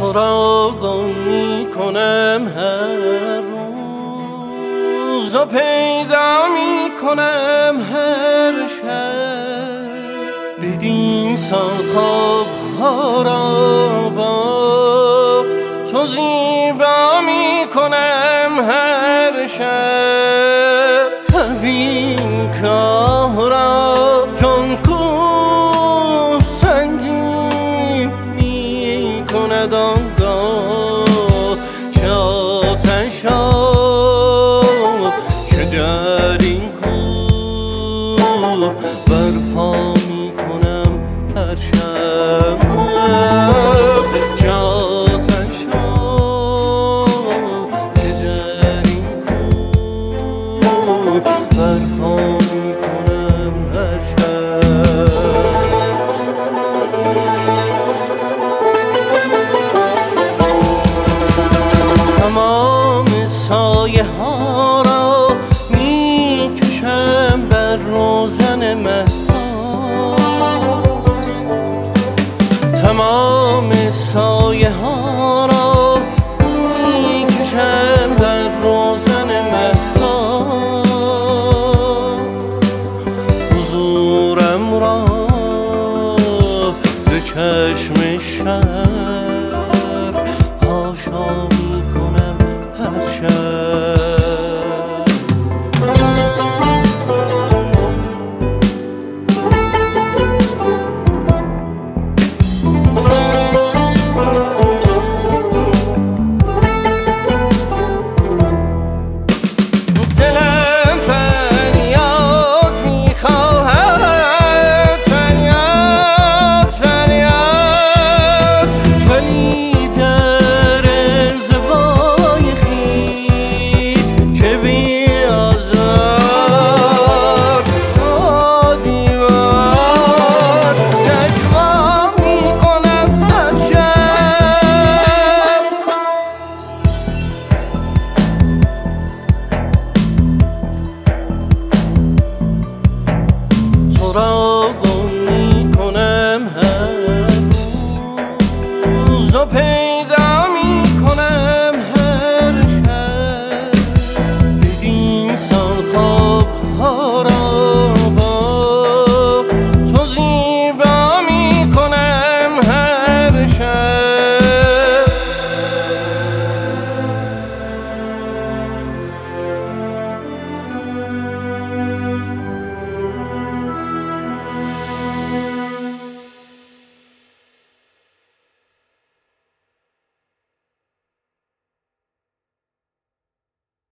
تو را گم می کنم هر روز و پیدا می کنم هر شب، بدین سال خواب‌ها را با تو زیبا می کنم هر شب. تبین کاه را چون کوه سنگین می کند آنگاه، چه آتش‌ها که در این کوه برپا می کنم هر شب، چه آتش‌ها که در این کوه برپا می کنم هر شب. تمام سایه ها را می کشم بر روزن مهتاب، تمام سایه ها را می کشم بر روزن مهتاب. حضورم را ز چشم شب حاشا می کنم هر شب. تو را